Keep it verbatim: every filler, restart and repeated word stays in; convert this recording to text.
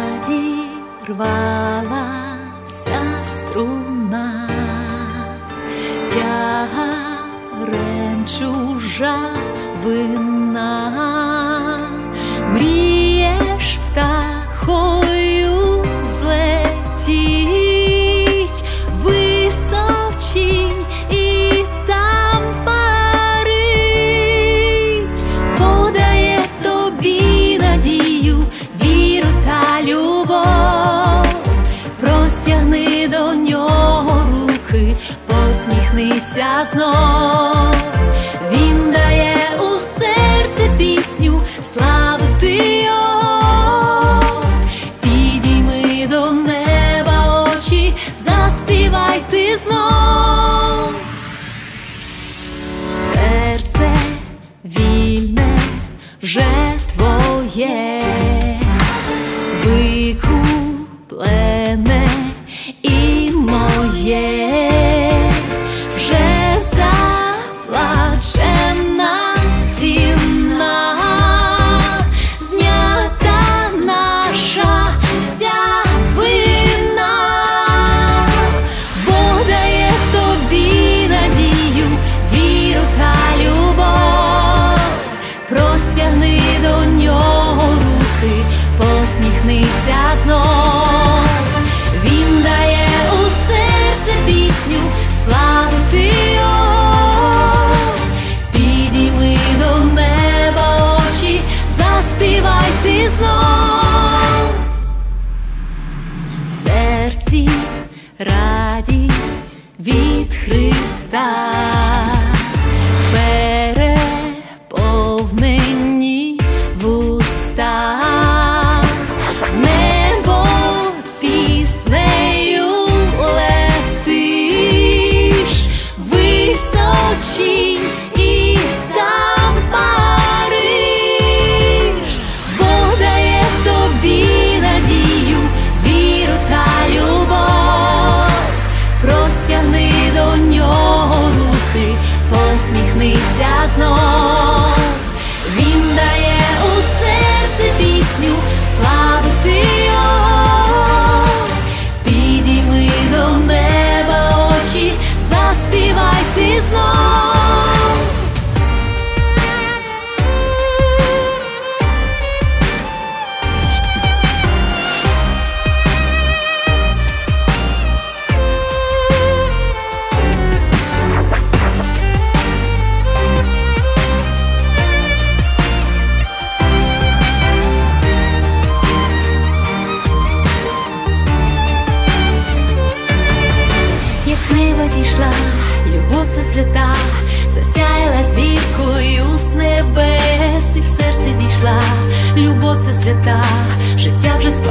Надірвалася струна, тягарем чужа вина. Мрієш птахою злетіть височінь і там парить. Подає тобі надію, віру та любов. Простягни до нього руки, посміхнися знов. Він дає у серце пісню, славити його. Підійми до неба очі, заспівай ти знов. Серце вільне вже твоє, викуплене і моє, вже заплачена ціна, знята наша вся вина. Бог дає тобі надію, віру та любов. Простягни до нього руки, посміхнися знов. Він дає у серце пісню, славити його. Підійми до неба очі, заспівай ти знов. В серці радість від Христа, переповнені вуста. Небо піснею летиш височінь і там париш. Бог дає тобі надію, віру та любов. Простягни до нього руки, посміхнися знов. Він дає у серце пісню, славити його. Підійми до неба очі, заспівай ти знов. Як з неба зійшла, любов це свята, засяяла зіркою з небес. І в серці зійшла, любов це свята, життя вже